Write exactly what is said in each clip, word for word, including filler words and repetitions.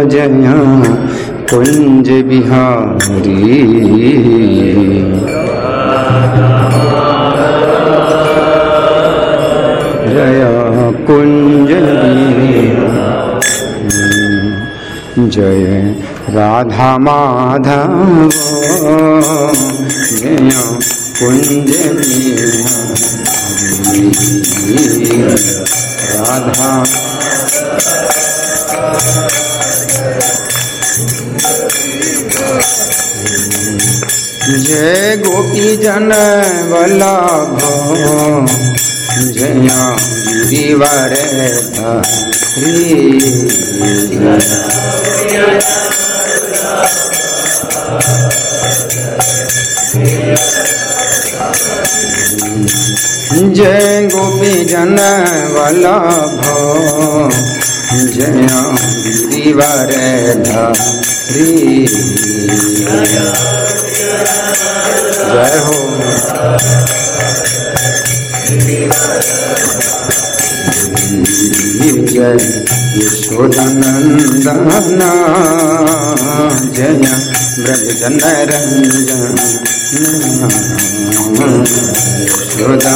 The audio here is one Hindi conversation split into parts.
जय कुंज बिहारी। जय कुंज जय राधा माधव जय कुंज राधा जय गोपी जन वल्लभ जय गिरिवर धारी। जय गोपी जन वल्लभ जय गिरिवर धारी। जय हो जय यशोदानंदन जय ब्रजजन रंजन यशोदा।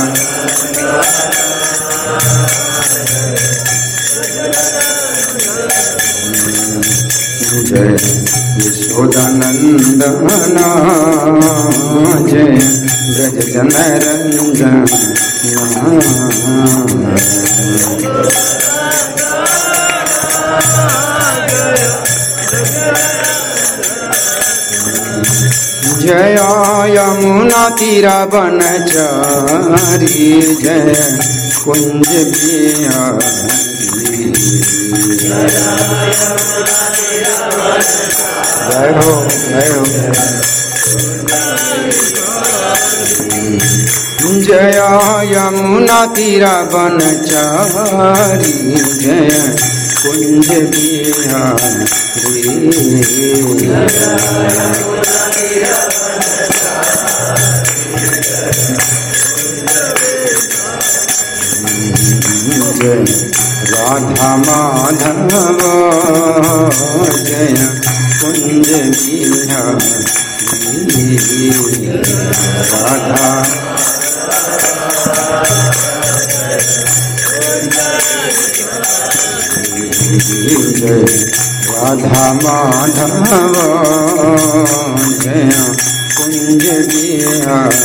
जय यशोदानंदन जय ब्रजजन रंजन। जय यमुना तीरा बनचारी जय कुंज बिहारी। जय हो जय हो जय यमुना तीरा बनचारी जय कुंज बिहारी। जय राधा माधव जय कुंज बिहारी। राधा जय राधा माधव जय कुंज बिहारी।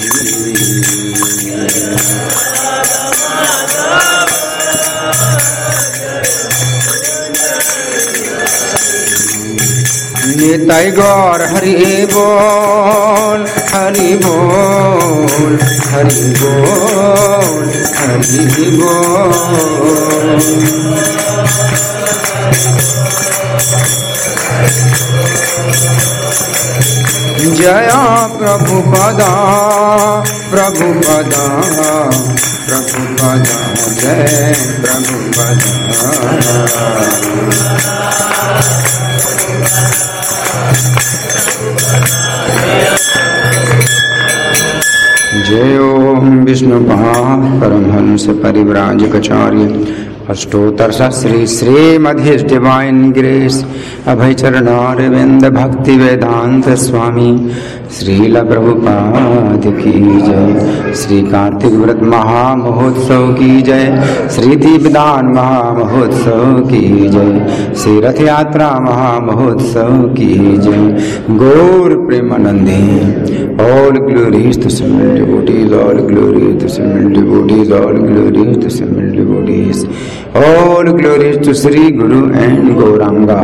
निताई गौर हरि बोल हरि बोल हरि बोल हरि बोल। जय प्रभुपदा प्रभुपदा प्रभुपदा जय प्रभुपदा। जय ओम विष्णुपाद परमहंस परिव्राजकाचार्य अष्टोत्तर श्री श्रीमद् डिवाइन ग्रेस अभय चरणारविंद भक्ति वेदांत स्वामी श्रील प्रभुपाद की जय। श्री कार्तिक व्रत महामहोत्सव की जय। श्री दीपदान महामहोत्सव की जय। श्री रथ यात्रा महामहोत्सव की जय। गौर Premanandi all glories to simple devotees, all glories to simple devotees, all glories to simple devotees, all glories to Sri Guru and Gauranga।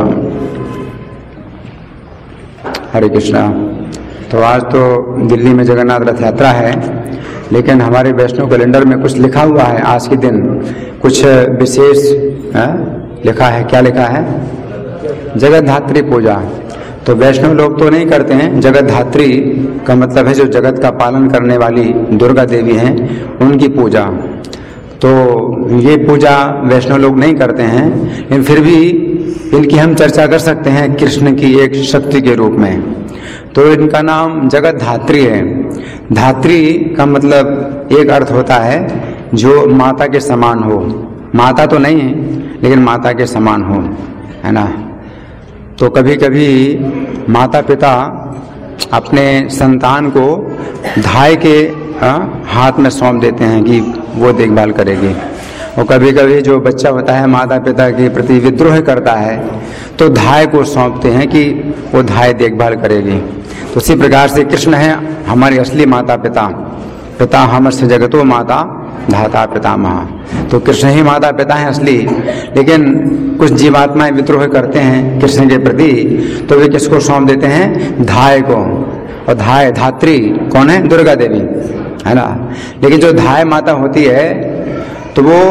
हरे कृष्णा। तो आज तो दिल्ली में जगन्नाथ रथ यात्रा है, लेकिन हमारे वैष्णव कैलेंडर में कुछ लिखा हुआ है। आज के दिन कुछ विशेष लिखा है। क्या लिखा है? जगत धात्री पूजा। तो वैष्णव लोग तो नहीं करते हैं। जगत धात्री का मतलब है जो जगत का पालन करने वाली दुर्गा देवी हैं, उनकी पूजा। तो ये पूजा वैष्णव लोग नहीं करते हैं, लेकिन फिर भी इनकी हम चर्चा कर सकते हैं कृष्ण की एक शक्ति के रूप में। तो इनका नाम जगत धात्री है। धात्री का मतलब एक अर्थ होता है जो माता के समान हो। माता तो नहीं है, लेकिन माता के समान हो, है ना। तो कभी कभी माता पिता अपने संतान को धाय के आ, हाथ में सौंप देते हैं कि वो देखभाल करेगी। और कभी कभी जो बच्चा होता है माता पिता के प्रति विद्रोह करता है तो धाय को सौंपते हैं कि वो धाय देखभाल करेगी। तो इसी प्रकार से कृष्ण है हमारे असली माता पिता। पिता हमस्य जगतो माता धाता पितामह। तो कृष्ण ही माता पिता हैं असली, लेकिन कुछ जीवात्माएं विद्रोह करते हैं कृष्ण के प्रति, तो वे किसको सौंप देते हैं? धाय को। और धाय धात्री कौन है? दुर्गा देवी, है ना। लेकिन जो धाय माता होती है तो वो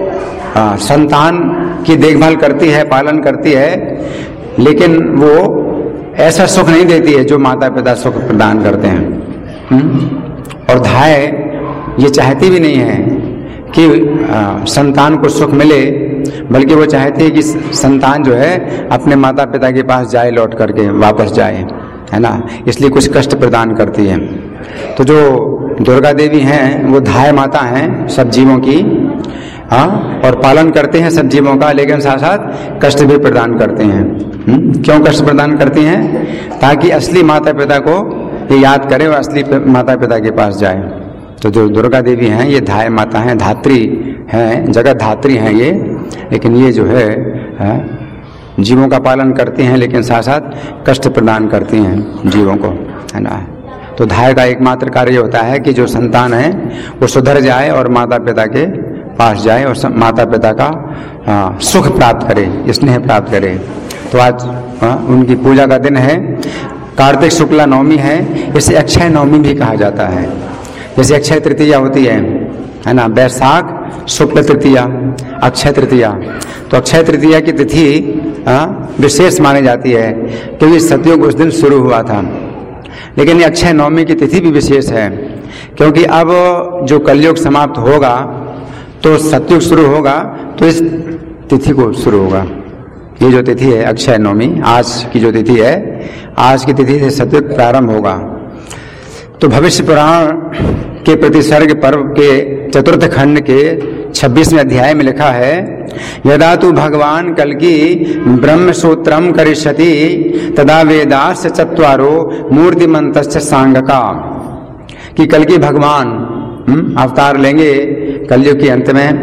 आ, संतान की देखभाल करती है, पालन करती है, लेकिन वो ऐसा सुख नहीं देती है जो माता पिता सुख प्रदान करते हैं। हुँ? और धाय ये चाहती भी नहीं है कि आ, संतान को सुख मिले, बल्कि वो चाहती है कि संतान जो है अपने माता पिता के पास जाए, लौट करके वापस जाए, है ना। इसलिए कुछ कष्ट प्रदान करती है। तो जो दुर्गा देवी हैं वो धाय माता हैं सब जीवों की, हाँ, और पालन करते हैं सब जीवों का, लेकिन साथ साथ कष्ट भी प्रदान करते हैं। हुँ? क्यों कष्ट प्रदान करती हैं? ताकि असली माता पिता को ये याद करे और असली माता पिता के पास जाए। तो जो दुर्गा देवी हैं ये धाय माता हैं, धात्री हैं, जगत धात्री हैं ये, लेकिन ये जो है, है जीवों का पालन करती हैं, लेकिन साथ साथ कष्ट प्रदान करती हैं जीवों को, है ना। तो धाय का एकमात्र कार्य होता है कि जो संतान है वो सुधर जाए और माता पिता के पास जाए और माता पिता का आ, सुख प्राप्त करे, स्नेह प्राप्त करे। तो आज आ, उनकी पूजा का दिन है, कार्तिक शुक्ला नवमी है, इसे अक्षय नवमी भी कहा जाता है। जैसे अक्षय तृतीया होती है, है ना, बैसाख शुक्ल तृतीया, अक्षय तृतीया। तो अक्षय तृतीया की तिथि विशेष मानी जाती है क्योंकि सतयुग उस दिन शुरू हुआ था। लेकिन ये अक्षय नवमी की तिथि भी विशेष है क्योंकि अब जो कलयुग समाप्त होगा तो सतयुग शुरू होगा, तो इस तिथि को शुरू होगा। ये जो तिथि है अक्षय नवमी, आज की जो तिथि है, आज की तिथि से सतयुग प्रारंभ होगा। तो भविष्य पुराण के प्रतिसर्ग पर्व के चतुर्थ खंड के छब्बीसवें अध्याय में लिखा है, यदा तु भगवान कल्कि ब्रह्म सूत्रम करिष्यति तदा वेदास्य चत्वारो मूर्तिमंतस्य सांगका। कि कल्कि भगवान हुँ, अवतार लेंगे कलयुग के अंत में।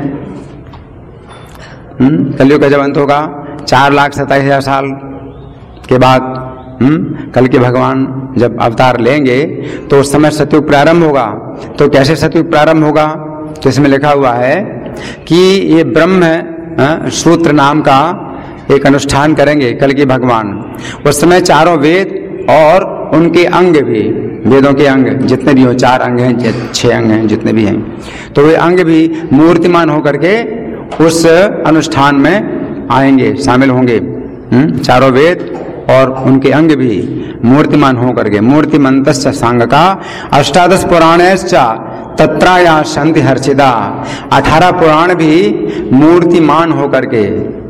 हुँ, कलयुग का जब अंत होगा चार लाख सत्ताईस हजार साल के बाद हम्म कल के भगवान जब अवतार लेंगे तो उस समय सतयुग प्रारंभ होगा। तो कैसे सतयुग प्रारंभ होगा? तो इसमें लिखा हुआ है कि ये ब्रह्म सूत्र नाम का एक अनुष्ठान करेंगे कल के भगवान। उस समय चारों वेद और उनके अंग भी, वेदों के अंग जितने भी हो, चार अंग हैं, छह अंग हैं, जितने भी हैं, तो वे अंग भी मूर्तिमान होकर के उस अनुष्ठान में आएंगे, शामिल होंगे। चारों वेद और उनके अंग भी मूर्तिमान होकर के, मूर्तिमंतस्य सांगका अष्टादश पुराणश्च तत्राया शांति हर्षिदा। अठारह पुराण भी मूर्तिमान होकर के,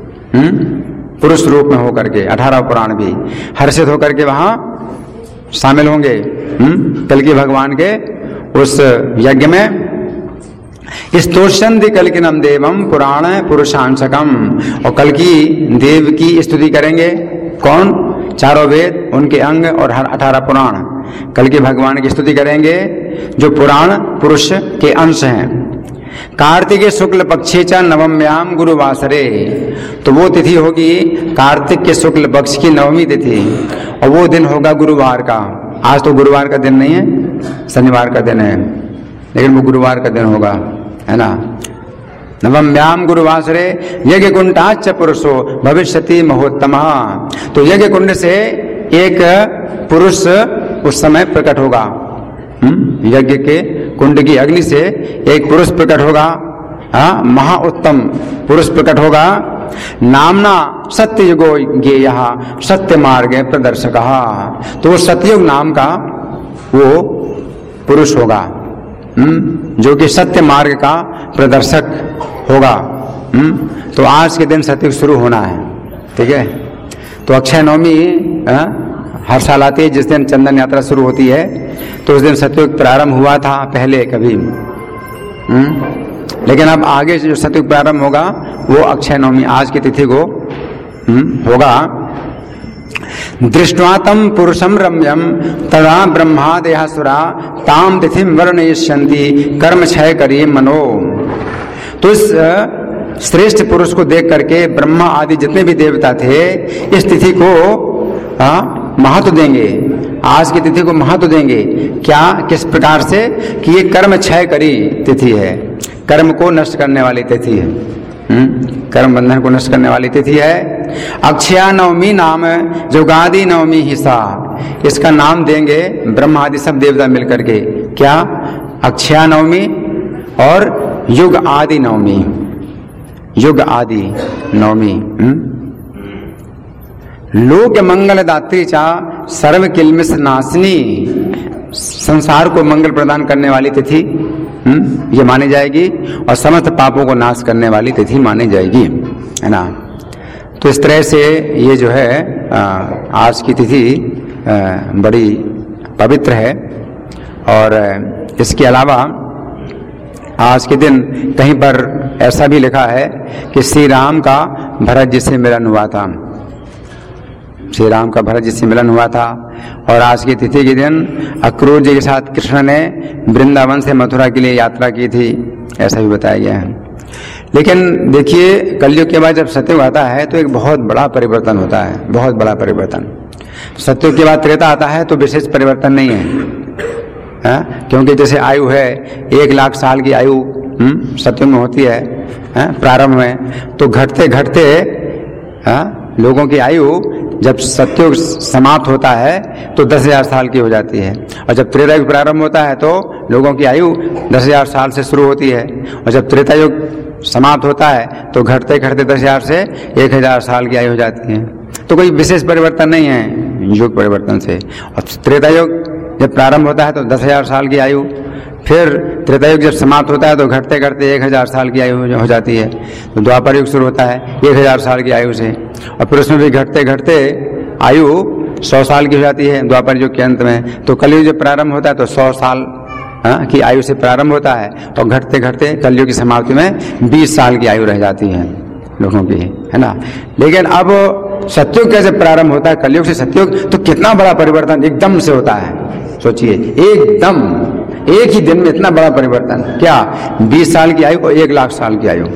पुरुष रूप में होकर के, अठारह पुराण भी हर्षित होकर के वहां शामिल होंगे कल के भगवान के उस यज्ञ में। स्तोषन्ति कल्किनम देवम पुराण पुरुषांशकम। और कल की देव की स्तुति करेंगे कौन? चारों वेद, उनके अंग और हर अठारह पुराण कल के भगवान की स्तुति करेंगे जो पुराण पुरुष के अंश हैं। कार्तिक शुक्ल पक्षी च नवम्याम गुरुवासरे। तो वो तिथि होगी कार्तिक के शुक्ल पक्ष की नवमी तिथि, और वो दिन होगा गुरुवार का। आज तो गुरुवार का दिन नहीं है, शनिवार का दिन है, लेकिन वो गुरुवार का दिन होगा, है ना। नवम्याम गुरुवासरे यज्ञ कुंडाच पुरुषो भविष्यति महोत्तमः। तो यज्ञ कुंड से एक पुरुष उस समय प्रकट होगा। यज्ञ के कुंड की अग्नि से एक पुरुष प्रकट होगा, हाँ, महाउत्तम पुरुष प्रकट होगा। नामना सत्ययुगो ज्ञेयः सत्य मार्ग प्रदर्शकः। तो वो सत्ययुग नाम का वो पुरुष होगा जो कि सत्य मार्ग का प्रदर्शक होगा। तो आज के दिन सतयुग शुरू होना है, ठीक है। तो अक्षय नवमी हर साल आती है, जिस दिन चंदन यात्रा शुरू होती है, तो उस दिन सतयुग प्रारंभ हुआ था पहले कभी। हुँ? लेकिन अब आगे जो सतयुग प्रारंभ होगा वो अक्षय नवमी आज की तिथि को हुँ? होगा। दृष्ट्वा तम पुरुषम रम्यम तदा ब्रह्मादयासुरा ताम तिथिम वर्णयिष्यन्ति कर्म क्षय करी मनो। तो इस श्रेष्ठ पुरुष को देख करके ब्रह्मा आदि जितने भी देवता थे इस तिथि को महत्व देंगे, आज की तिथि को महत्व देंगे। क्या, किस प्रकार से कि ये कर्म क्षय करी तिथि है, कर्म को नष्ट करने वाली तिथि है, कर्म बंधन को नष्ट करने वाली तिथि है। अक्षया नवमी नाम जुगादि नवमी हिस्सा, इसका नाम देंगे ब्रह्मा आदि सब देवता मिलकर के। क्या, अक्षया नवमी और युग आदि नवमी, युग आदि नवमी। लोक मंगल दात्री चा सर्व किलमिष नाशनी, संसार को मंगल प्रदान करने वाली तिथि ये मानी जाएगी और समस्त पापों को नाश करने वाली तिथि मानी जाएगी, है ना। तो इस तरह से ये जो है आज की तिथि बड़ी पवित्र है। और इसके अलावा आज के दिन कहीं पर ऐसा भी लिखा है कि श्री राम का भरत जी से मिलन हुआ था, श्री राम का भरत जी से मिलन हुआ था। और आज की तिथि के दिन अक्रूर जी के साथ कृष्ण ने वृंदावन से मथुरा के लिए यात्रा की थी, ऐसा भी बताया गया है। लेकिन देखिए, कलयुग के बाद जब सतयुग आता है तो एक बहुत बड़ा परिवर्तन होता है, बहुत बड़ा परिवर्तन। सतयुग के बाद त्रेता आता है तो विशेष परिवर्तन नहीं है, है? क्योंकि जैसे आयु है एक लाख साल की आयु सतयुग में होती है, है? प्रारंभ में, तो घटते घटते लोगों की आयु जब सतयुग समाप्त होता है तो दस हजार साल की हो जाती है। और जब त्रेता युग प्रारंभ होता है तो लोगों की आयु दस हजार साल से शुरू होती है। और जब त्रेता युग समाप्त होता है तो घटते घटते दस हजार से एक हजार साल की आयु हो जाती है। तो कोई विशेष परिवर्तन नहीं है युग परिवर्तन से। और त्रेता युग जब प्रारंभ होता है तो दस हजार साल की आयु, फिर त्रेता युग जब समाप्त होता है तो घटते घटते एक हजार साल की आयु हो जाती है। तो द्वापर युग शुरू होता है एक हजार साल की आयु से, और फिर उसमें भी घटते घटते आयु सौ साल की हो जाती है द्वापर युग के अंत में। तो कलयुग जब प्रारंभ होता है तो सौ साल हाँ, की आयु से प्रारंभ होता है, और घटते घटते कलयुग की समाप्ति में बीस साल की आयु रह जाती है लोगों की, है ना। लेकिन अब सतयुग कैसे प्रारंभ होता है, कलयुग से सतयुग, तो कितना बड़ा परिवर्तन एकदम से होता है। सोचिए, एकदम एक ही दिन में इतना बड़ा परिवर्तन। क्या, बीस साल की आयु और एक लाख साल की आयु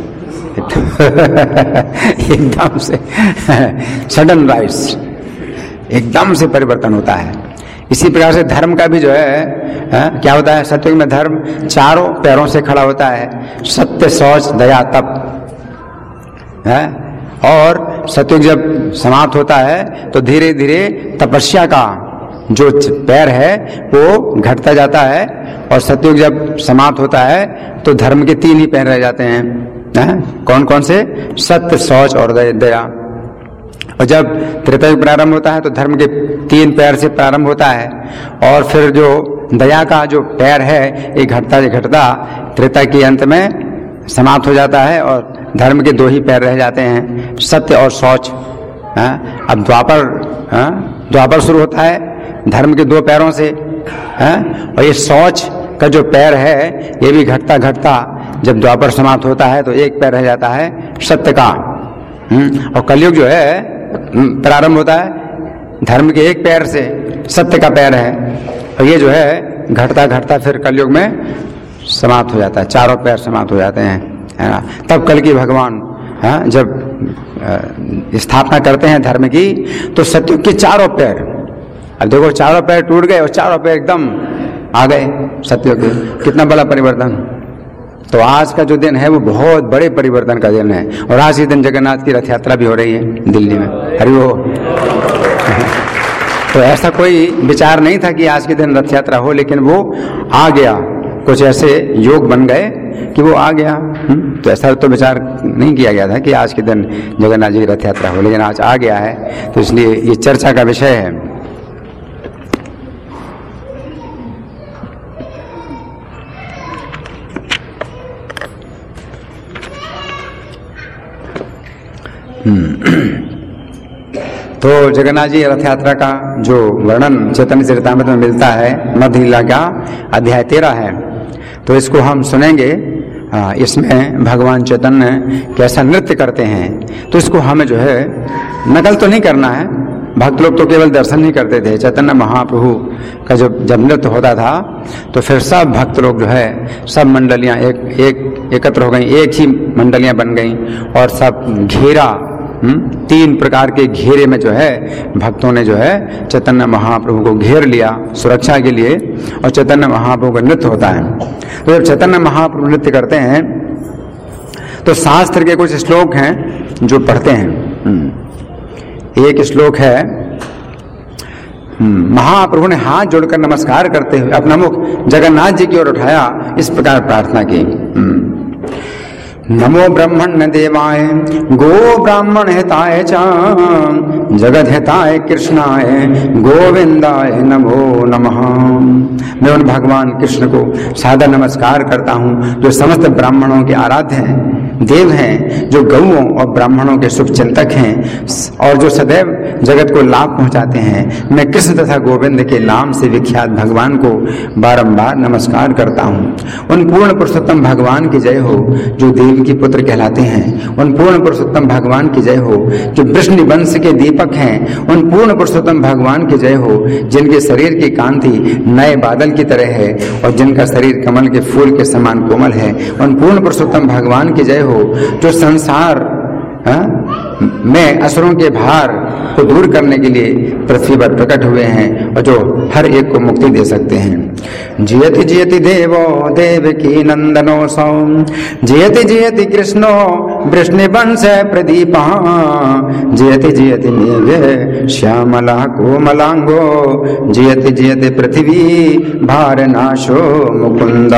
एकदम से सडन राइज, एकदम से परिवर्तन होता है। इसी प्रकार से धर्म का भी जो है, है क्या होता है, सतयुग में धर्म चारों पैरों से खड़ा होता है, सत्य, शौच, दया, तप, है। और सतयुग जब समाप्त होता है तो धीरे धीरे तपस्या का जो पैर है वो घटता जाता है, और सतयुग जब समाप्त होता है तो धर्म के तीन ही पैर रह जाते हैं, है? कौन कौन से, सत्य, शौच और दया। और जब त्रेता युग प्रारंभ होता है तो धर्म के तीन पैर से प्रारंभ होता है, और फिर जो दया का जो पैर है ये घटता घटता त्रेता के अंत में समाप्त हो जाता है, और धर्म के दो ही पैर रह जाते हैं, सत्य और शौच। अब द्वापर द्वापर शुरू होता है धर्म के दो पैरों से, है? और ये शौच का जो पैर है ये भी घटता घटता जब द्वापर समाप्त होता है तो एक पैर रह जाता है सत्य का। और कलयुग जो है प्रारंभ होता है धर्म के एक पैर से, सत्य का पैर है, और ये जो है घटता घटता फिर कलयुग में समाप्त हो जाता है, चारों पैर समाप्त हो जाते हैं, है ना। तब कल की भगवान हाँ, जब स्थापना करते हैं धर्म की, तो सतयुग के चारों पैर, अब देखो चारों पैर टूट गए और चारों पैर एकदम आ गए सतयुग के, कितना बड़ा परिवर्तन। तो आज का जो दिन है वो बहुत बड़े परिवर्तन का दिन है। और आज ही दिन जगन्नाथ की रथ यात्रा भी हो रही है दिल्ली में, हरि बोल। तो ऐसा कोई विचार नहीं था कि आज के दिन रथ यात्रा हो, लेकिन वो आ गया, कुछ ऐसे योग बन गए कि वो आ गया। तो ऐसा तो विचार नहीं किया गया था कि आज के दिन जगन्नाथ जी की रथ यात्रा हो, लेकिन आज आ गया है, तो इसलिए ये चर्चा का विषय है। तो जगन्नाथ जी रथ यात्रा का जो वर्णन चैतन्य चरितामृत में मिलता है, मध्य लीला का अध्याय तेरह है, तो इसको हम सुनेंगे। इसमें भगवान चैतन्य कैसा नृत्य करते हैं, तो इसको हमें जो है नकल तो नहीं करना है, भक्त लोग तो केवल दर्शन ही करते थे। चैतन्य महाप्रभु का जब जब नृत्य होता था तो फिर सब भक्त लोग जो है सब मंडलियां एक एक एकत्र हो गई, एक ही मंडलियां बन गई और सब घेरा, हुँ? तीन प्रकार के घेरे में जो है भक्तों ने जो है चैतन्य महाप्रभु को घेर लिया सुरक्षा के लिए, और चैतन्य महाप्रभु का नृत्य होता है। तो जब चैतन्य महाप्रभु नृत्य करते हैं तो शास्त्र के कुछ श्लोक हैं जो पढ़ते हैं। एक श्लोक है, महाप्रभु ने हाथ जोड़कर नमस्कार करते हुए अपना मुख जगन्नाथ जी की ओर उठाया, इस प्रकार प्रार्थना की। नमो ब्रह्मण्य देवाय गो ब्राह्मण हिताय च जगत हिताय कृष्णाय गोविंदाय नमो नमः। मैं उन भगवान कृष्ण को सादर नमस्कार करता हूँ जो समस्त ब्राह्मणों के आराध्य हैं, देव हैं, जो गौओं और ब्राह्मणों के शुभ चिंतक हैं और जो सदैव जगत को लाभ पहुंचाते हैं। मैं कृष्ण तथा गोविंद के नाम से विख्यात भगवान को बारंबार नमस्कार करता हूँ। उन पूर्ण पुरुषोत्तम भगवान की जय हो जो देव की पुत्र कहलाते हैं। उन पूर्ण पुरुषोत्तम भगवान की जय हो जो वृष्णि वंश के दीपक हैं। उन पूर्ण पुरुषोत्तम भगवान की जय हो जिनके शरीर की कांति नए बादल की तरह है और जिनका शरीर कमल के फूल के समान कोमल है। उन पूर्ण पुरुषोत्तम भगवान की जय हो जो संसार हा? में असुरों के भार को दूर करने के लिए पृथ्वी पर प्रकट हुए हैं और जो हर एक को मुक्ति दे सकते हैं। जियति जियति देवो देवकी नंदनो सौ जियति जियति कृष्णो वृष्णिवंश प्रदीप जियति जियति मेघ श्यामला कोमलांगो जियति जियति पृथ्वी भारनाशो मुकुंद।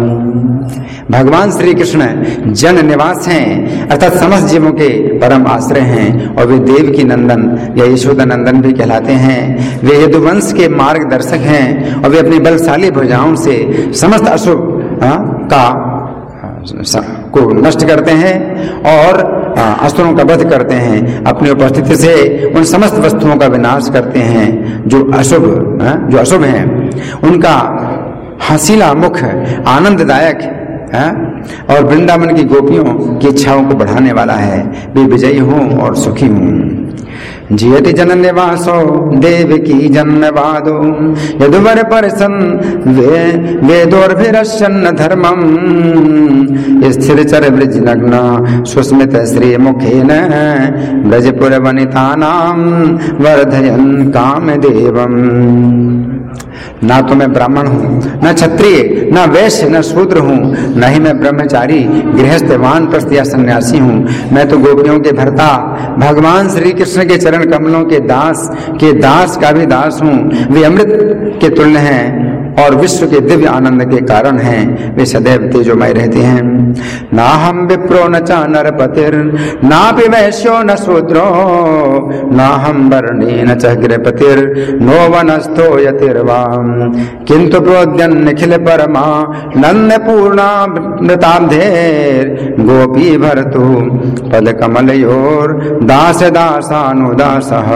भगवान श्री कृष्ण जन निवास हैं अर्थात समस्त जीवों के परम आश्रय हैं और वे देव की नंदन या यशोदा नंदन भी कहलाते हैं। वे यदुवंश के मार्गदर्शक हैं और वे अपनी बलशाली भुजाओं से समस्त अशुभ का को नष्ट करते हैं और असुरों का वध करते हैं। अपनी उपस्थिति से उन समस्त वस्तुओं का विनाश करते हैं जो अशुभ जो अशुभ हैं। उनका हसीला मुख आनंददायक है और वृंदावन की गोपियों की इच्छाओं को बढ़ाने वाला है। वे विजयी हों और सुखी हों। जियति जन निवासो देव की जन्मवादो यदुवर परिसन वे वेदोर्भिरश्चन्न धर्मम स्थिर चर ब्रज नग्न सुस्मित श्री मुखेन ब्रजपुर वनितानाम वर्धयन् कामदेवम। ना तो मैं ब्राह्मण हूँ, न क्षत्रिय, न वैश्य, न शूद्र हूँ, न ही मैं ब्रह्मचारी गृहस्थ वानप्रस्थ या सन्यासी हूँ। मैं तो गोपियों के भर्ता भगवान श्री कृष्ण के चरण कमलों के दास के दास का भी दास हूँ। वे अमृत के तुल्य हैं और विश्व के दिव्य आनंद के कारण हैं। वे सदैव तेजोमय रहते हैं। ना हम विप्रो न च नरपतिर ना भी वैश्यो न शूद्रो ना हम वर्णी न च गृहपतिर नो वनस्थो यतिर्वाम किंतु प्रोद्यन निखिल परमा नन्द पूर्णा मृताब्धेर गोपी भरतु पद कमलयोर दास दासानुदासः।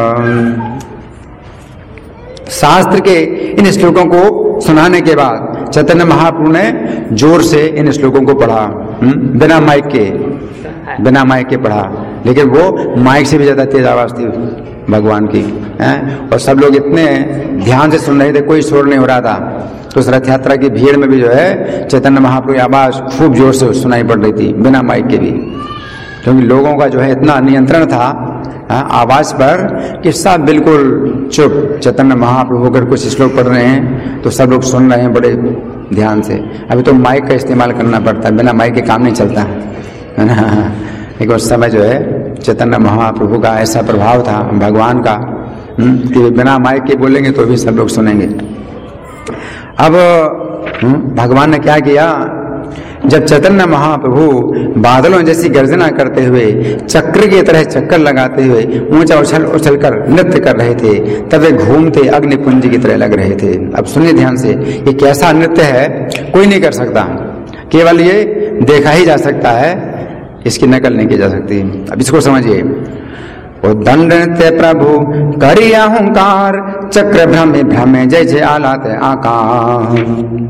शास्त्र के इन श्लोकों को सुनाने के बाद चैतन्य महाप्रभु ने जोर से इन श्लोकों को पढ़ा, बिना माइक के बिना माइक के पढ़ा, लेकिन वो माइक से भी ज्यादा तेज आवाज थी भगवान की है। और सब लोग इतने ध्यान से सुन रहे थे, कोई शोर नहीं हो रहा था। तो उस रथ यात्रा की भीड़ में भी जो है चैतन्य महाप्रभु की आवाज खूब जोर से सुनाई पड़ रही थी बिना माइक के भी, क्योंकि लोगों का जो है इतना नियंत्रण था आवाज पर कि सब बिल्कुल चुप। चैतन्य महाप्रभु अगर कुछ श्लोक पढ़ रहे हैं तो सब लोग सुन रहे हैं बड़े ध्यान से। अभी तो माइक का इस्तेमाल करना पड़ता है, बिना माइक के काम नहीं चलता है ना। लेकिन उस समय जो है चैतन्य महाप्रभु का ऐसा प्रभाव था भगवान का कि बिना माइक के बोलेंगे तो भी सब लोग सुनेंगे। अब भगवान ने क्या किया, जब चैतन्य महाप्रभु बादलों जैसी गर्जना करते हुए चक्र की तरह चक्कर लगाते हुए ऊंचा उछल उछल कर नृत्य कर रहे थे, तब वे घूमते अग्निपुंज की तरह लग रहे थे। अब सुनिए ध्यान से, ये कैसा नृत्य है कोई नहीं कर सकता, केवल ये देखा ही जा सकता है, इसकी नकल नहीं की जा सकती। अब इसको समझिए। वो दंड नृत्य प्रभु करी अहंकार चक्र भ्रमे भ्रमे जय जय आलात आकार।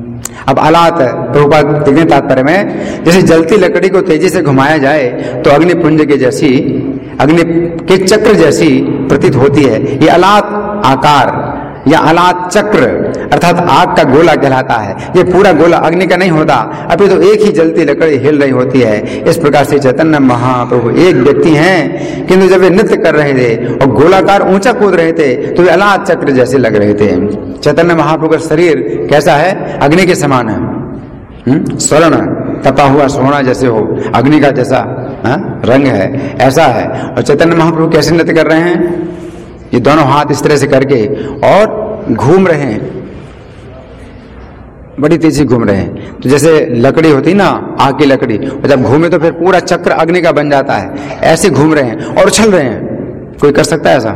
अब आलात प्रभुपाद देखने तात्पर्य में, जैसे जलती लकड़ी को तेजी से घुमाया जाए तो अग्निपुंज के जैसी, अग्नि के चक्र जैसी प्रतीत होती है। ये आलात आकार या आलात चक्र अर्थात आग का गोला कहलाता है। ये पूरा गोला अग्नि का नहीं होता, अभी तो एक ही जलती लकड़ी हिल रही होती है। इस प्रकार से चैतन्य महाप्रभु एक व्यक्ति हैं, किंतु जब वे नृत्य कर रहे थे और गोलाकार ऊंचा कूद रहे थे तो वे आलात चक्र जैसे लग रहे थे। चैतन्य महाप्रभु का शरीर कैसा है? अग्नि के समान है, स्वर्ण तपा हुआ सोना जैसे हो, अग्नि का जैसा हा? रंग है, ऐसा है। और चैतन्य महाप्रभु कैसे नृत्य कर रहे हैं? ये दोनों हाथ इस तरह से करके और घूम रहे हैं, बड़ी तेजी घूम रहे हैं। तो जैसे लकड़ी होती ना, आग की लकड़ी, और जब घूमे तो फिर पूरा चक्र अग्नि का बन जाता है। ऐसे घूम रहे हैं और उछल रहे हैं। कोई कर सकता है ऐसा?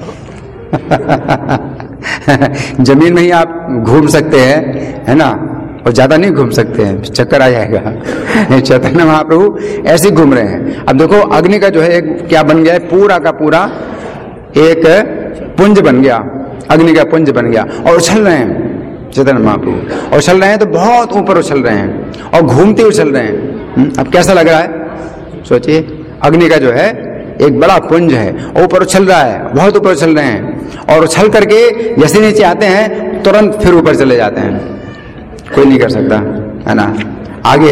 जमीन में ही आप घूम सकते हैं, है ना, और ज्यादा नहीं घूम सकते हैं, चक्कर आ जाएगा। चैतन्य महाप्रभु ऐसे घूम रहे हैं। अब देखो अग्नि का जो है एक क्या बन गया है, पूरा का पूरा एक पुंज बन गया, अग्नि का पुंज बन गया और उछल रहे हैं चैतन्य महाप्रभु। और उछल रहे हैं तो बहुत ऊपर उछल रहे हैं और घूमते उछल रहे हैं। अब कैसा लग रहा है? सोचिए, अग्नि का जो है एक बड़ा पुंज है, ऊपर उछल रहा है, बहुत ऊपर उछल रहे हैं और उछल करके जैसे नीचे आते हैं तुरंत फिर ऊपर चले जाते हैं। कोई नहीं कर सकता, है ना। आगे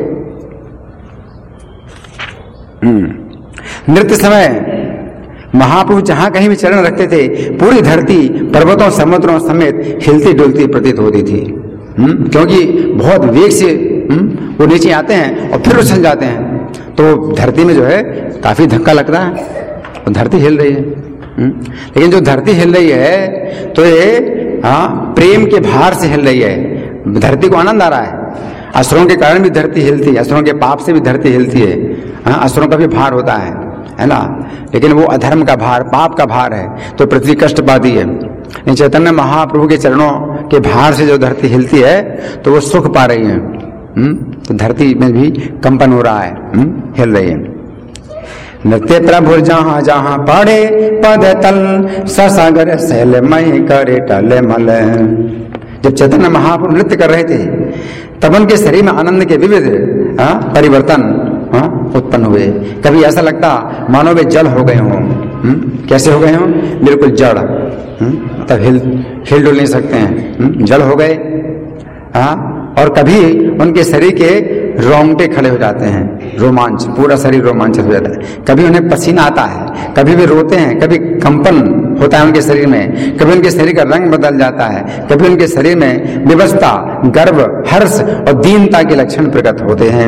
हम्म नृत्य समय महाप्रभु जहां कहीं भी चरण रखते थे पूरी धरती पर्वतों समुद्रों समेत हिलती डुलती प्रतीत होती थी। हुँ? क्योंकि बहुत वेग से हुँ? वो नीचे आते हैं और फिर उछल जाते हैं, तो धरती में जो है काफी धक्का लगता है और धरती हिल रही है। हुँ? लेकिन जो धरती हिल रही है तो ये हाँ प्रेम के भार से हिल रही है, धरती को आनंद आ रहा है। असुरों के कारण भी धरती हिलती है, असुरों के पाप से भी धरती हिलती है। हाँ, असुरों का भी भार होता है, है ना, लेकिन वो अधर्म का भार, पाप का भार है, तो पृथ्वी कष्ट पाती है। चैतन्य महाप्रभु के चरणों के भार से जो धरती हिलती है तो वो सुख पा रही है। हुँ? तो धरती में भी कंपन हो रहा है, हुँ? हिल रही है। नृत्य प्रभु जहां जहां पड़े पद तल ससागर शैलमय करे टल मल। जब चैतन्य महाप्रभु नृत्य कर रहे थे तब उनके शरीर में आनंद के विविध परिवर्तन उत्पन्न हुए। कभी ऐसा लगता मानो वे जड़ हो गए हों। कैसे हो गए हों? बिल्कुल जड़, तब हिल हिल डुल नहीं सकते हैं, जड़ हो गए। हाँ, और कभी उनके शरीर के रोंगटे खड़े हो जाते हैं, रोमांच, पूरा शरीर रोमांचित हो जाता है। कभी उन्हें पसीना आता है, कभी वे रोते हैं, कभी कंपन होता है उनके शरीर में, कभी उनके शरीर का रंग बदल जाता है, कभी उनके शरीर में विवशता, गर्व, हर्ष और दीनता के लक्षण प्रकट होते हैं।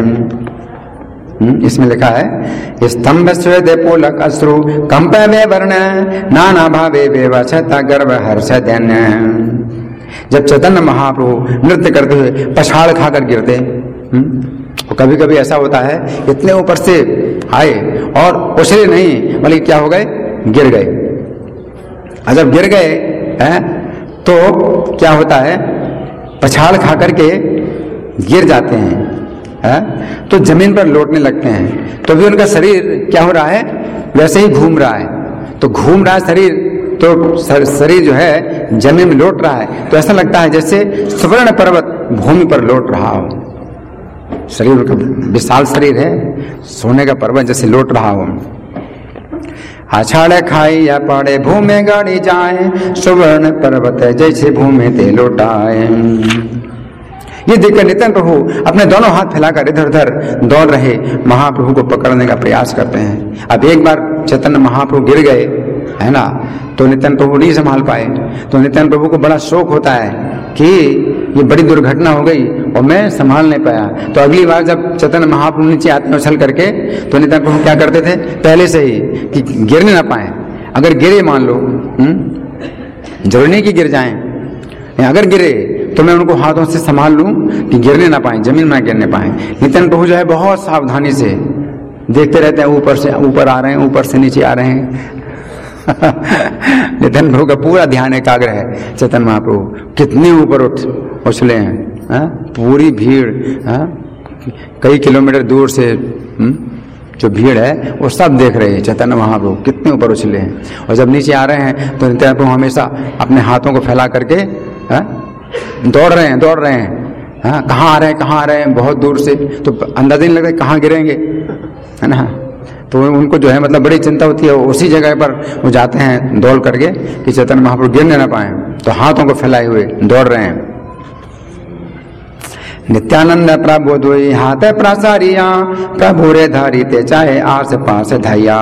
इसमें लिखा है स्तंभ स्वेद पोलक अश्रु कंप में वर्ण नाना भावे बेवशता गर्व हर्ष दैन्य। जब चैतन्य महाप्रभु नृत्य करते हुए पछाड़ खाकर गिरते, और कभी कभी ऐसा होता है इतने ऊपर से आए और उछले नहीं, बल्कि क्या हो गए, गिर गए। और जब गिर गए हैं तो क्या होता है, पछाड़ खा करके गिर जाते हैं, है? तो जमीन पर लौटने लगते हैं, तो भी उनका शरीर क्या हो रहा है, वैसे ही घूम रहा है। तो घूम रहा है शरीर, तो शरीर जो है जमीन में लौट रहा है, तो ऐसा लगता है जैसे सुवर्ण पर्वत भूमि पर लौट रहा हो। शरीर का विशाल शरीर है, सोने का पर्वत जैसे लौट रहा हो। आछाड़ खाई या पड़े भूमि गाड़ी जाए सुवर्ण पर्वत जैसे भूमि ते लौटाए। ये देखकर नित्यानंद प्रभु अपने दोनों हाथ फैलाकर इधर उधर दौड़ रहे महाप्रभु को पकड़ने का प्रयास करते हैं। अब एक बार चैतन्य महाप्रभु गिर गए, है ना, तो नित्यानंद प्रभु नहीं संभाल पाए। तो नित्यानंद प्रभु को बड़ा शोक होता है कि ये बड़ी दुर्घटना हो गई और मैं संभाल नहीं पाया। तो अगली बार जब चैतन्य महाप्रभु नीचे आते हैं उछल करके, तो नित्यानंद प्रभु क्या करते थे पहले से ही कि गिरने ना पाए। अगर गिरे मान लो, जरूरी नहीं कि गिर जाएं, अगर गिरे तो मैं उनको हाथों से संभाल लूं कि गिरने ना पाए, जमीन में गिरने पाए। नित्यानंद प्रभु जो है बहुत सावधानी से देखते रहते हैं, ऊपर से ऊपर आ रहे हैं, ऊपर से नीचे आ रहे हैं। नित्यानंद प्रभु का पूरा ध्यान एकाग्र है। चैतन्य महाप्रभु कितने ऊपर उठ उछले हैं, हा? पूरी भीड़, हा? कई किलोमीटर दूर से हुँ? जो भीड़ है वो सब देख रहे हैं चैतन्य महाप्रभु कितने ऊपर उछले हैं। और जब नीचे आ रहे हैं तो नित्यानंद प्रभु हमेशा अपने हाथों को फैला करके हा? दौड़ रहे हैं दौड़ रहे हैं हाँ, कहाँ आ रहे हैं कहाँ आ रहे हैं बहुत दूर से, तो अंदाजा नहीं लगता कहाँ गिरेंगे, है ना। तो उनको जो है मतलब बड़ी चिंता होती है, उसी जगह पर वो जाते हैं दौड़ करके कि चैतन्य महाप्रभु गिरने ना पाए, तो हाथों को फैलाए हुए दौड़ रहे हैं। नित्यानंद प्रभु दुई हाथ प्रसारिया, प्रभु रे धारी ते चाहे आस पास धैया।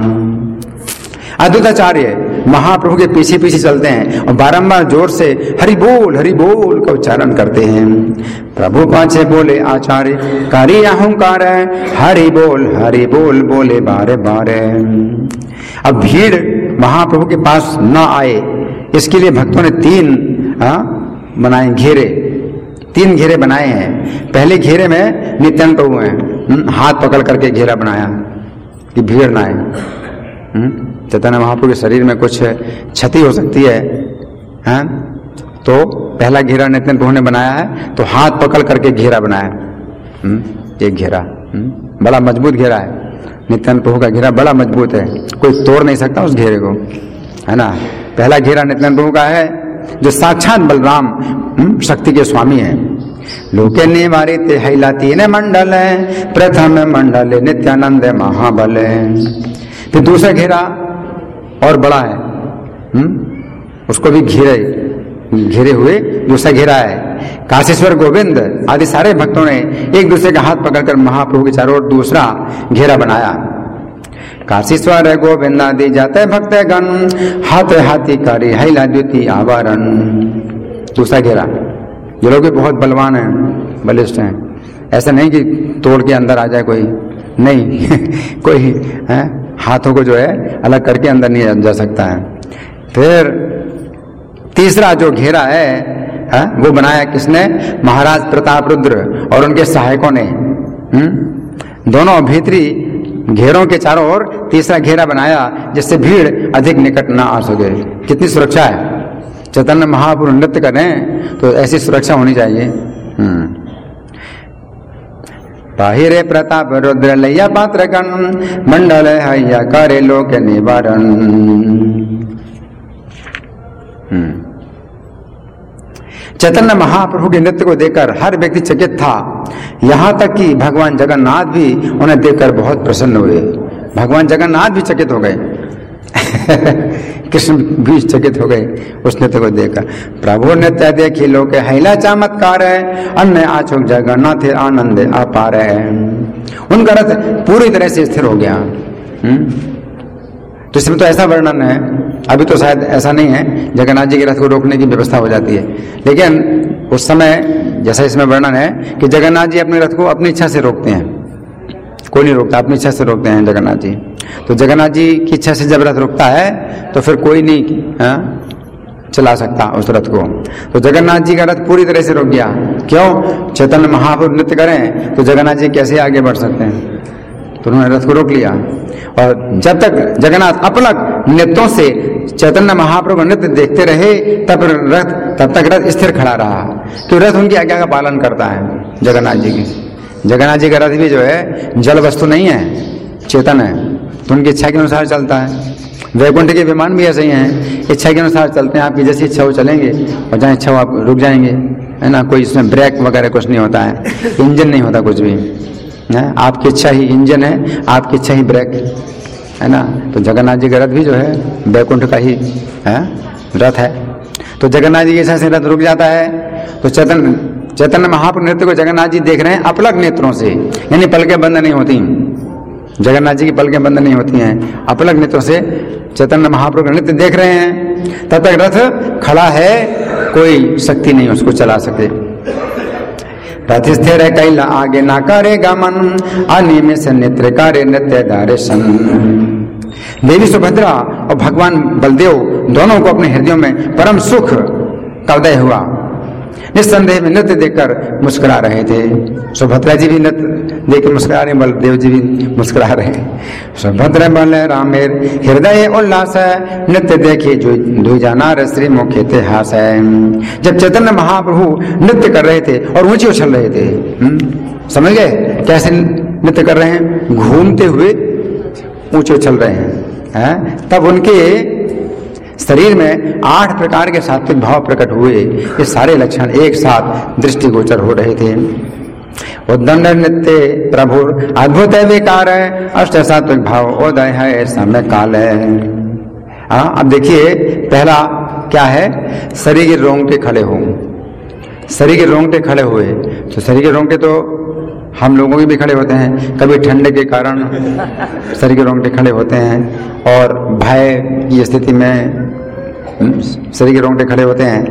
अद्वैताचार्य महाप्रभु के पीछे पीछे चलते हैं और बारंबार जोर से हरि बोल हरि बोल का उच्चारण करते हैं। प्रभु पाछे बोले आचार्य, करी अहंकार हरि बोल हरि बोल बोले बारे बारे। अब भीड़ महाप्रभु के पास न आए इसके लिए भक्तों ने तीन आ, बनाए घेरे, तीन घेरे बनाए हैं। पहले घेरे में नित्यानंद प्रभु हैं, हाथ पकड़ करके घेरा बनाया कि भीड़ ना आए। चैतन्य महाप्रभु के शरीर में कुछ क्षति हो सकती है, हैं? तो पहला घेरा नित्यानंद प्रभु ने बनाया है, तो हाथ पकड़ करके घेरा बनाया। एक घेरा बड़ा मजबूत घेरा है, नित्यानंद प्रभु का घेरा बड़ा मजबूत है, कोई तोड़ नहीं सकता उस घेरे को, है ना। पहला घेरा नित्यानंद प्रभु का है जो साक्षात बलराम शक्ति के स्वामी है। लोके निवारित हैला तीन मंडल है, प्रथम मंडल नित्यानंद महाबल। फिर दूसरा घेरा और बड़ा है, हुँ? उसको भी घेरे घेरे हुए दूसरा घेरा है। काशीश्वर गोविंद आदि सारे भक्तों ने एक दूसरे का हाथ पकड़कर महाप्रभु के चारों ओर दूसरा घेरा बनाया। काशीश्वर गोविंद आदि जाते भक्त गण, हाथ हाथी कारी हैला द्वितीय आवरण। दूसरा घेरा, ये लोग भी बहुत बलवान हैं, बलिष्ठ हैं, ऐसा नहीं कि तोड़ के अंदर आ जाए कोई, नहीं कोई है हाथों को जो है अलग करके अंदर नहीं जा सकता है। फिर तीसरा जो घेरा है, है वो बनाया किसने? महाराज प्रताप रुद्र और उनके सहायकों ने। हुँ? दोनों भीतरी घेरों के चारों ओर तीसरा घेरा बनाया जिससे भीड़ अधिक निकट ना आ सके। कितनी सुरक्षा है, चैतन्य महाप्रभु नृत्य कर रहे हैं तो ऐसी सुरक्षा होनी चाहिए। हम्म ताहिरे प्रताप रुद्र लैया पात्र गण, मंडल हैया करे लोक निवारण। चैतन्य महाप्रभु के नृत्य को देखकर हर व्यक्ति चकित था, यहां तक कि भगवान जगन्नाथ भी उन्हें देखकर बहुत प्रसन्न हुए। भगवान जगन्नाथ भी चकित हो गए कृष्ण भी चकित हो गए उस नृत्य को देखकर। प्रभु नृत्य देखी लोक हैला चमत्कार है, अन्य आचोक जगन्नाथ आनंद अपार है। उनका रथ पूरी तरह से स्थिर हो गया। हुँ? तो इसमें तो ऐसा वर्णन है, अभी तो शायद ऐसा नहीं है, जगन्नाथ जी के रथ को रोकने की व्यवस्था हो जाती है, लेकिन उस समय जैसा इसमें वर्णन है कि जगन्नाथ जी अपने रथ को अपनी इच्छा से रोकते हैं, कोई नहीं रोकता, अपनी इच्छा से रोकते हैं जगन्नाथ जी। तो जगन्नाथ जी की इच्छा से जब रथ रुकता है तो फिर कोई नहीं हा? चला सकता उस रथ को। तो जगन्नाथ जी का रथ पूरी तरह से रुक गया। क्यों? चैतन्य महाप्रभु नृत्य करें तो जगन्नाथ जी कैसे आगे बढ़ सकते हैं? तो उन्होंने रथ को रोक लिया और जब तक जगन्नाथ अपलक नृत्यों से चैतन्य महाप्रभु नृत्य देखते रहे तब रथ तब तक रथ स्थिर खड़ा रहा। तो रथ उनकी आज्ञा का पालन करता है जगन्नाथ जी की। जगन्नाथ जी का रथ भी जो है जल वस्तु नहीं है, चेतन है, तो उनकी इच्छा के अनुसार चलता है। वैकुंठ के विमान भी ऐसे ही हैं, इच्छा के अनुसार चलते हैं, आपकी जैसी इच्छा हो चलेंगे और जहाँ इच्छा हो आप रुक जाएंगे, है ना। कोई इसमें ब्रेक वगैरह कुछ नहीं होता है, इंजन नहीं होता कुछ भी, है आपकी इच्छा ही इंजन है, आपकी इच्छा ही ब्रेक है ना। तो जगन्नाथ जी का रथ भी जो है वैकुंठ का ही है रथ है। तो जगन्नाथ जी की इच्छा से रथ रुक जाता है। तो चैतन्य चैतन्य महाप्रभु नृत्य को जगन्नाथ जी देख रहे हैं अपलक नेत्रों से, यानी पलकें बंद नहीं होती, जगन्नाथ जी की पलकें बंद नहीं होती हैं, अपलक नेत्रों से चैतन्य महाप्रभु नृत्य देख रहे हैं। तब तक रथ खड़ा है, कोई शक्ति नहीं उसको चला सके। रथ स्थिर है कैला आगे ना करे गमन, अनियमित से नेत्र कार्य नृत्य दर्शन। देवी सुभद्रा और भगवान बलदेव दोनों को अपने हृदयों में परम सुख का उदय हुआ। निस्संदेह में नृत्य देखकर मुस्कुरा रहे थे। सुभद्रा जी भी नृत्य देखकर मुस्कुरा रहे, बलदेव जी भी मुस्कुरा रहे। सुभद्रा बलरामेर हृदय उल्लास है, नृत्य देखे जो दुई जाना श्री मुख्य इतिहास है। जब चैतन्य महाप्रभु नृत्य कर रहे थे और ऊंचे उछल रहे थे, हुँ? समझ गए कैसे नृत्य कर रहे हैं? घूमते हुए ऊंचे उछल रहे हैं, है? तब उनके शरीर में आठ प्रकार के सात्विक भाव प्रकट हुए। ये सारे लक्षण एक साथ दृष्टिगोचर हो रहे थे। उद्दंड नित्य प्रभु अद्भुत विकार है, अष्ट सात्विक भाव उदय है समय काल है। हाँ, अब देखिए पहला क्या है, शरीर के रोंगटे खड़े हो। शरीर के रोंगटे खड़े हुए तो शरीर के रोंगटे तो हम लोगों के भी खड़े होते हैं, कभी ठंड के कारण शरीर के रोंगटे खड़े होते हैं, और भय की स्थिति में शरीर के रोंगटे खड़े होते हैं।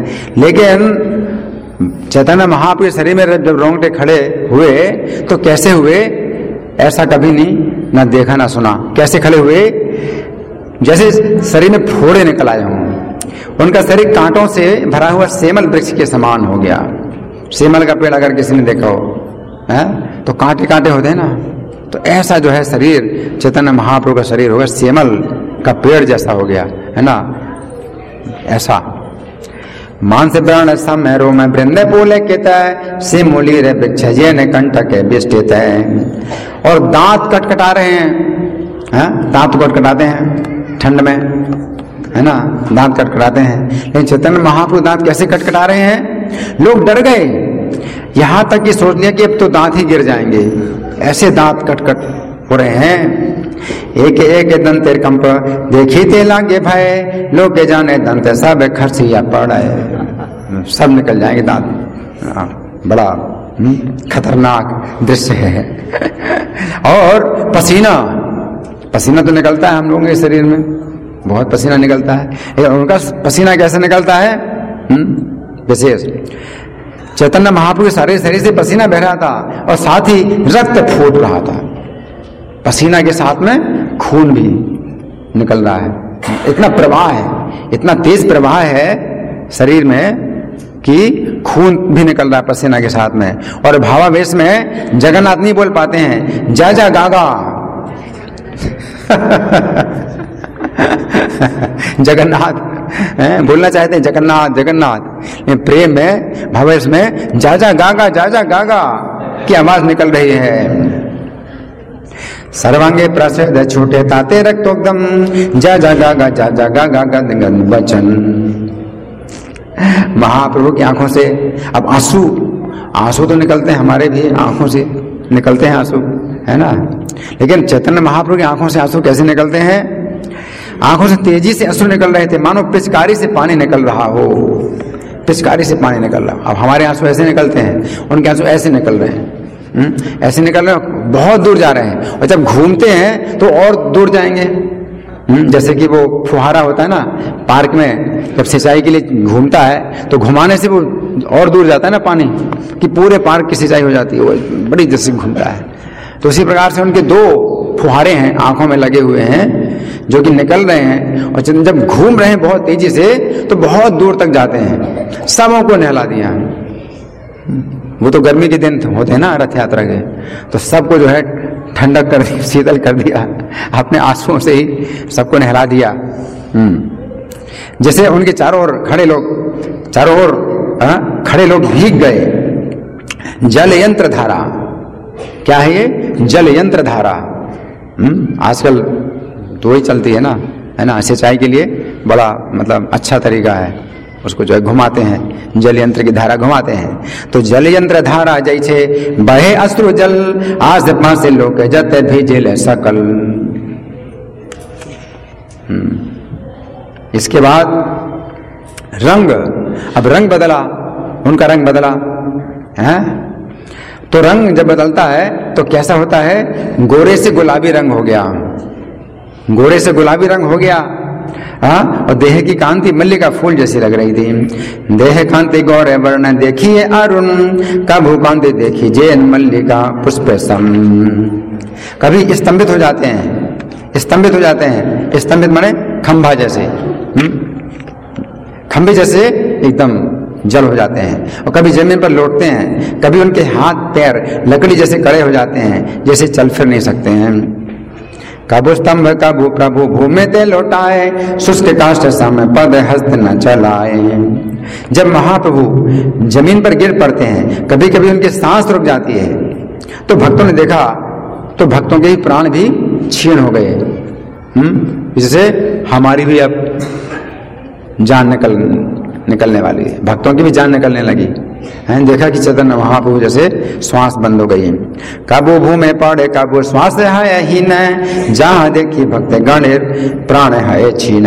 लेकिन चैतन्य महाप्रभु के शरीर में जब रोंगटे खड़े हुए तो कैसे हुए, ऐसा कभी नहीं ना देखा ना सुना। कैसे खड़े हुए, जैसे शरीर में फोड़े निकल आए हों। उनका शरीर कांटों से भरा हुआ सेमल वृक्ष के समान हो गया। सेमल का पेड़ अगर किसी ने देखा हो है तो कांटे कांटे होते हैं ना, तो ऐसा जो है शरीर चैतन्य महाप्रभु का शरीर होगा, सेमल का पेड़ जैसा हो गया है ना, ऐसा। मांस प्राण समरो में वृंदे बोले कितय से मूली रे वृक्ष ये ने कंटक बिष्टित है। और दांत कटकटा रहे हैं, हैं? दांत कटकटाते हैं ठंड में है ना, दांत कटकटाते हैं। लेकिन चैतन्य महाप्रभु दांत कैसे कटकटा रहे हैं, लोग डर गए, यहां तक कि सोच लिया कि अब तो दांत ही गिर जाएंगे, ऐसे दांत कटकट हो रहे हैं। एक एक दंत कंप देखी ते लागे भय, लोग के जाने दंत सब खर्चिया पड़े, सब निकल जाएंगे दांत। बड़ा खतरनाक दृश्य है। और पसीना पसीना तो निकलता है हम लोगों के शरीर में, बहुत पसीना निकलता है, लेकिन उनका पसीना कैसे निकलता है विशेष। चैतन्य महाप्रभु के सारे शरीर से पसीना बह रहा था और साथ ही रक्त फूट रहा था, पसीना के साथ में खून भी निकल रहा है। इतना प्रवाह है, इतना तेज प्रवाह है शरीर में कि खून भी निकल रहा है पसीना के साथ में। और भावावेश में जगन्नाथ नहीं बोल पाते हैं, जा जा गागा जगन्नाथ बोलना चाहते हैं, जगन्नाथ जगन्नाथ। प्रेम में भावेश में जा जा गागा जा जा गागा की आवाज निकल रही है। सर्वांगे प्रसिद्ध छोटे ताते रक्तोदम जा जा गागा जा जा गागा गंद बचन। महाप्रभु की आंखों से अब आंसू आंसू तो निकलते हैं, हमारे भी आंखों से निकलते हैं आंसू है ना, लेकिन चैतन्य महाप्रभु की आंखों से आंसू कैसे निकलते हैं, आंखों से तेजी से आंसू निकल रहे थे, मानो पिचकारी से पानी निकल रहा हो, पिचकारी से पानी निकल रहा। अब हमारे आंसू ऐसे निकलते हैं, उनके आंसू ऐसे निकल रहे हैं, ऐसे निकल रहे हैं, बहुत दूर जा रहे हैं। और जब घूमते हैं तो और दूर जाएंगे, जैसे कि वो फुहारा होता है ना पार्क में, जब सिंचाई के लिए घूमता है तो घुमाने से वो और दूर जाता है ना पानी, कि पूरे पार्क की सिंचाई हो जाती है, वो बड़ी जैसे घूमता है। तो उसी प्रकार से उनके दो फुहारे हैं आंखों में लगे हुए हैं जो कि निकल रहे हैं, और जब घूम रहे हैं बहुत तेजी से तो बहुत दूर तक जाते हैं, सबों को नहला दिया। वो तो गर्मी के दिन होते हैं ना रथ यात्रा के, तो सबको जो है ठंडक कर दी, शीतल कर दिया, अपने आंसुओं से ही सबको नहला दिया। जैसे उनके चारों ओर खड़े लोग चारों ओर खड़े लोग भीग गए। जल यंत्र धारा, क्या है ये, जल यंत्र धारा। आजकल तो ही चलती है ना, है ना, सिंचाई के लिए बड़ा मतलब अच्छा तरीका है, उसको जो है घुमाते हैं, जल यंत्र की धारा घुमाते हैं। तो जल यंत्र धारा जैसे बहे अश्रु जल, आज पास से लोग जत भीजे सकल। इसके बाद रंग, अब रंग बदला, उनका रंग बदला है। तो रंग जब बदलता है तो कैसा होता है, गोरे से गुलाबी रंग हो गया, गोरे से गुलाबी रंग हो गया। हाँ, और देह की कांति मल्लिका फूल जैसी लग रही थी। देह कांति गौर वर्ण देखिए अरुण, कभू कांति देखी जैन मल्लिका पुष्प सम। कभी स्तंभित हो जाते हैं, स्तंभित हो जाते हैं, स्तंभित माने खंभा जैसे, खंभे जैसे एकदम जल हो जाते हैं। और कभी जमीन पर लौटते हैं, कभी उनके हाथ पैर लकड़ी जैसे कड़े हो जाते हैं, जैसे चल फिर नहीं सकते हैं। कबू स्तंभ कबू प्रभु भूमि ते लौटाए, शुष्क काष्ठ सम पद हस्त न चलाए। जब महाप्रभु जमीन पर गिर पड़ते हैं, कभी कभी उनकी सांस रुक जाती है, तो भक्तों ने देखा तो भक्तों के ही प्राण भी क्षीण हो गए। हम्म जैसे हमारी भी अब जान निकल निकलने वाली है, भक्तों की भी जान निकलने लगी है। देखा कि चैतन्य महाप्रभु जैसे श्वास बंद हो गई, कबू भूमि पड़े कबू श्वास है ही न, जहाँ देखी भक्त गणेर प्राण है छीन।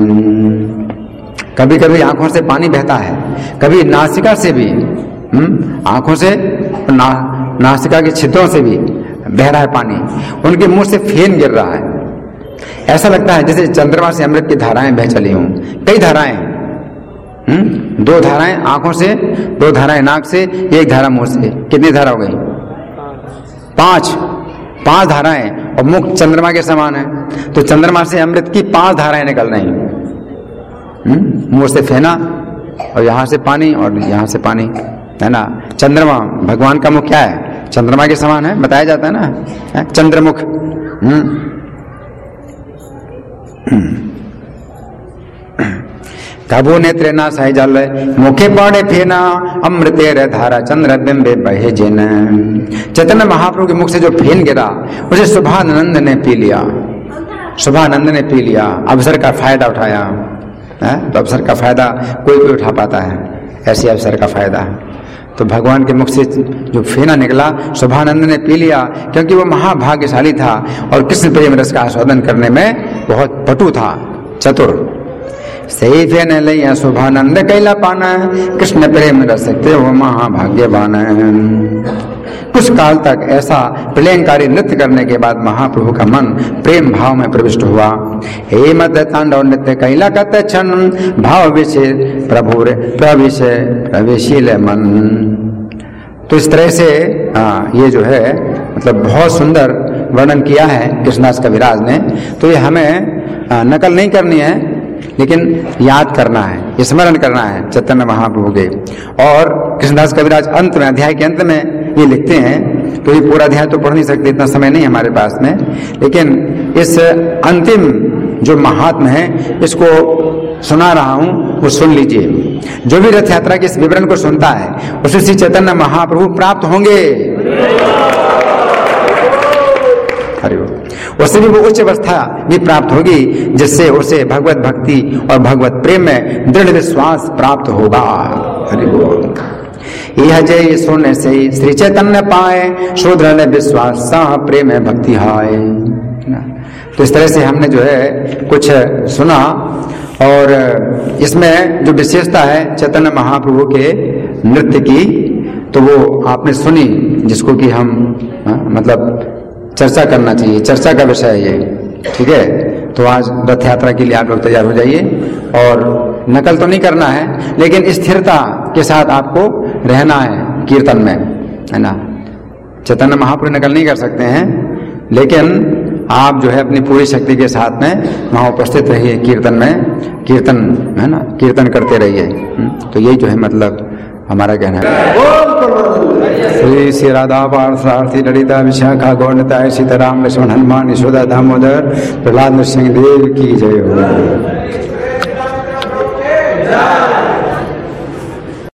कभी कभी आंखों से पानी बहता है, कभी नासिका से भी, आंखों से ना, नासिका के छिद्रों से भी बह रहा है पानी, उनके मुंह से फेन गिर रहा है। ऐसा लगता है जैसे चंद्रमा से अमृत की धाराएं बह चली हूं। कई धाराएं, हम्म दो धाराएं आंखों से, दो धाराएं नाक से, एक धारा मुंह से। कितनी धारा हो गई? पांच। पांच धाराएं और मुख चंद्रमा के समान है, तो चंद्रमा से अमृत की पांच धाराएं निकल रही हैं। मुंह से फेना और यहां से पानी और यहां से पानी, है ना। चंद्रमा, भगवान का मुख क्या है? चंद्रमा के समान है, बताया जाता है ना, चंद्रमुख। हम्म कबू नेत्र ना सही जल मुखे पड़े फेना, अमृतेर धारा चंद्र बिंबे बहे जिन। चैतन्य महाप्रभु के मुख से जो फेन गिरा उसे शुभानंद ने पी लिया, शुभानंद ने पी लिया, अवसर का फायदा उठाया है। तो अवसर का फायदा कोई भी उठा पाता है, ऐसे अवसर का फायदा है। तो भगवान के मुख से जो फेना निकला शुभानंद ने पी लिया, क्योंकि वो महाभाग्यशाली था और कृष्ण प्रेम रस का आस्वादन करने में बहुत पटु था, चतुर। सही फेन लिया शुभानंद कैला पाना, कृष्ण प्रेम रस ते वो महाभाग्यवान। कुछ काल तक ऐसा प्रलयंकारी नृत्य करने के बाद महाप्रभु का मन प्रेम भाव में प्रविष्ट हुआ। हे मद तांडव नृत्य कैला कत क्षण, भाव विषय प्रभु प्रविषय प्रवेशील मन। तो इस तरह से आ, ये जो है मतलब बहुत सुंदर वर्णन किया है कृष्णदास कविराज ने। तो ये हमें आ, नकल नहीं करनी है, लेकिन याद करना है, स्मरण करना है चैतन्य महाप्रभु के। और कृष्णदास कविराज अंत में, अध्याय के अंत में ये लिखते हैं, तो ये पूरा अध्याय तो पढ़ नहीं सकते, इतना समय नहीं हमारे पास में, लेकिन इस अंतिम जो महात्म है इसको सुना रहा हूं, वो सुन लीजिए। जो भी रथ यात्रा के इस विवरण को सुनता है उसे श्री चैतन्य महाप्रभु प्राप्त होंगे, उससे भी वो उच्च अवस्था भी प्राप्त होगी जिससे उसे भगवत भक्ति और भगवत प्रेम में दृढ़ विश्वास प्राप्त होगा। हरि बोल। यह जय सुन से श्री चैतन्य पाए, शूद्र विश्वास सा प्रेम भक्ति हाय। तो इस तरह से हमने जो है कुछ सुना, और इसमें जो विशेषता है चैतन्य महाप्रभु के नृत्य की, तो वो आपने सुनी, जिसको कि हम आ, मतलब चर्चा करना चाहिए, चर्चा का विषय है ये, ठीक है। तो आज रथ यात्रा के लिए आप लोग तैयार हो जाइए, और नकल तो नहीं करना है, लेकिन स्थिरता के साथ आपको रहना है कीर्तन में, है ना। चैतन्य महाप्रभु नकल नहीं कर सकते हैं, लेकिन आप जो है अपनी पूरी शक्ति के साथ में वहां उपस्थित रहिए कीर्तन में, कीर्तन है ना, कीर्तन करते रहिए। तो यही जो है मतलब हमारा कहना है। श्री श्री राधा पार्थार्थी ललिता विशाखा गौरताय सीताराम लक्ष्मण हनुमान यशोदा दामोदर प्रहलाद नृसिंह देव की जय हो।